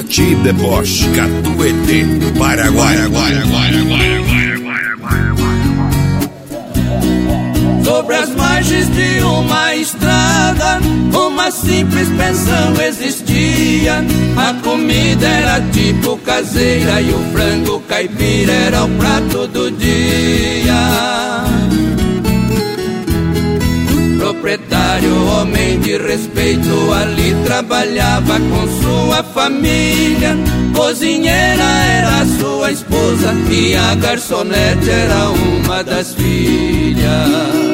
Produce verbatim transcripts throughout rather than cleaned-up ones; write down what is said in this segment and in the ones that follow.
Paraty Deboche, Catuete, Paraguai, Paraguai, Sobre as margens de uma estrada, uma simples pensão existia. A comida era tipo caseira e o frango caipira era o prato do dia. Proprietário, homem de respeito, ali trabalhava com sua família. Cozinheira era sua esposa e a garçonete era uma das filhas.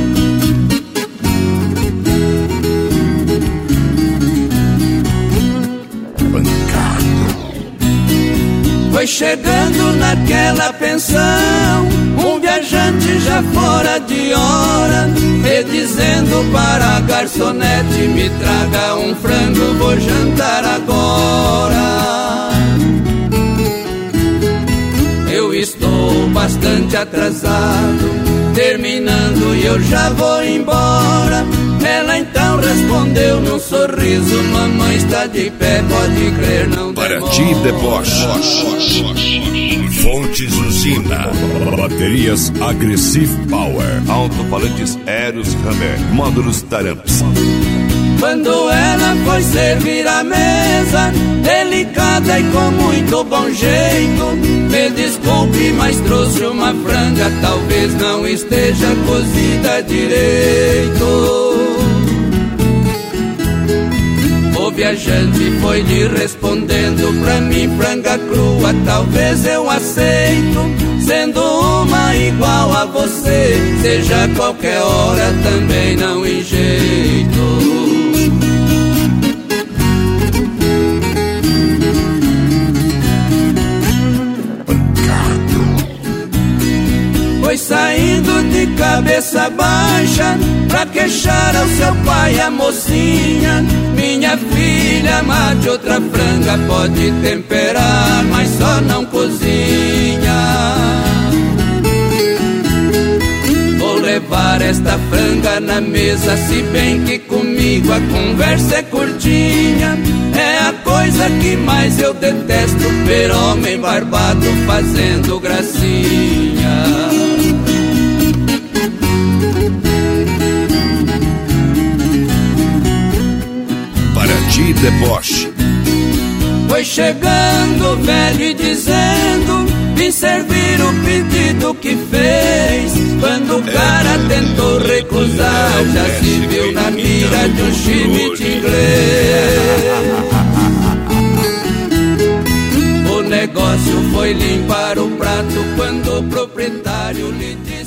Foi chegando naquela pensão um viajante já fora de hora, e dizendo para a garçonete: me traga um frango, vou jantar agora. Eu estou bastante atrasado, terminando e eu já vou embora. Ela então respondeu num sorriso: mamãe está de pé, pode crer, não demora. Paraty Deboche, Fontes Usina, baterias Aggressive Power, alto-falantes Eros Hammer, módulos Taramps. Quando ela foi servir a mesa, delicada e com muito bom jeito: me desculpe, mas trouxe uma franga, talvez não esteja cozida direito. O viajante foi lhe respondendo: pra mim franga crua talvez eu aceito, sendo uma igual a você, seja qualquer hora também não em jeito. Foi saindo de cabeça baixa pra queixar ao seu pai a mocinha: minha filha, mate outra franga, pode temperar, mas só não cozinha. Vou levar esta franga na mesa, se bem que comigo a conversa é curtinha. É a coisa que mais eu detesto, ver homem barbado fazendo gracinha. Paraty Deboche. Foi chegando o velho e dizendo: vim servir o pedido que fez. Quando o cara tentou recusar, já se viu na mira de um chimite inglês. O negócio foi limpar o prato quando o proprietário lhe disse: